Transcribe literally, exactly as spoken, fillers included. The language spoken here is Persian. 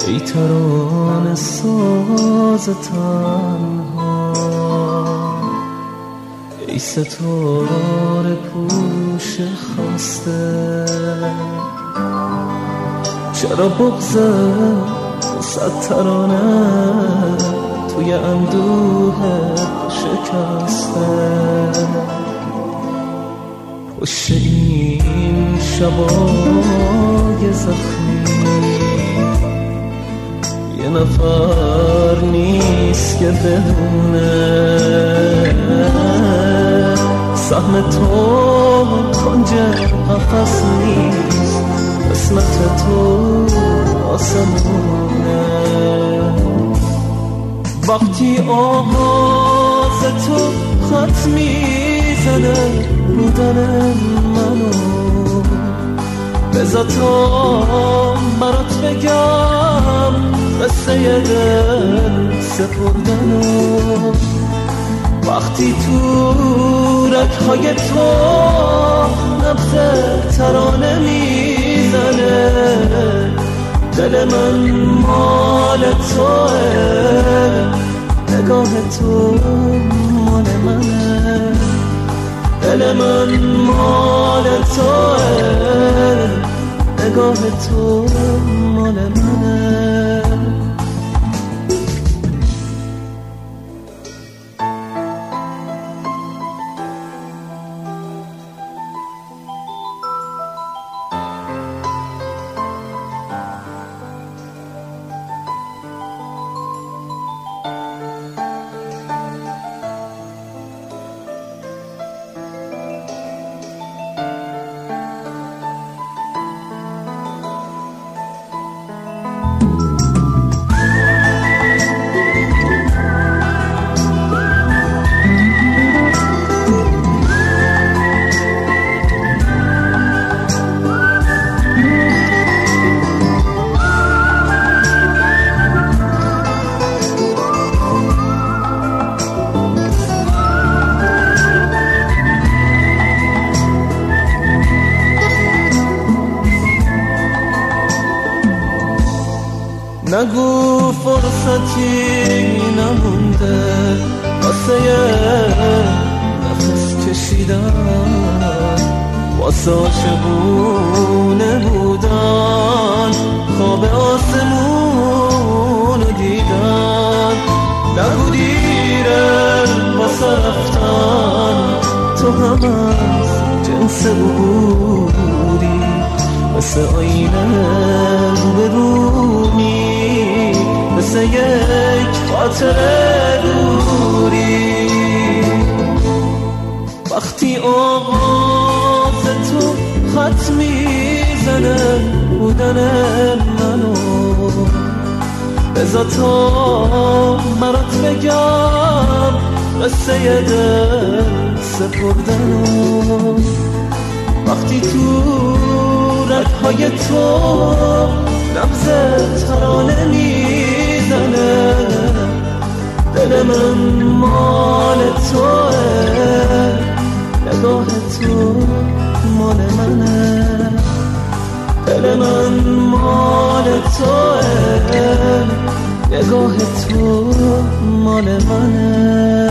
ای ترانه ساز تنها، ای ستاره پوش خسته، چرا بغضه صد ترانه توی اندوه شکسته؟ پشت این شبای زخمی یه نفر نیست که بدونه سهم تو کنج قفس نیست، قسمت تو آسمونه. وقتی آواز تو خط میزنه بودن منو، بذار تا برات بگم قصه دل سپردنو. وقتی تو رگ‌های تو نبض ترانه میزنه، دل من مال توه، نگاه تو مال منه. دل من مال توه، نگاه تو مال منه. نگو فرصتی نمونده واسه نفس کشیدن، واسه عاشقونه بودن، خواب آسمون رو دیدن. نگو دیره واسه رفتن، تو هم از جنس بودی، مثل آینه روبرومی، مثل یک خاطره دوری. وقتی آواز تو خط میزنه بودن منو، بذار تا برات بگم قصه دل سپردنو. وقتی تو رگ‌های تو نبض ترانه میزنه، دل من مال توه، نگاه تو مال منه. دل من مال توه، نگاه تو مال منه.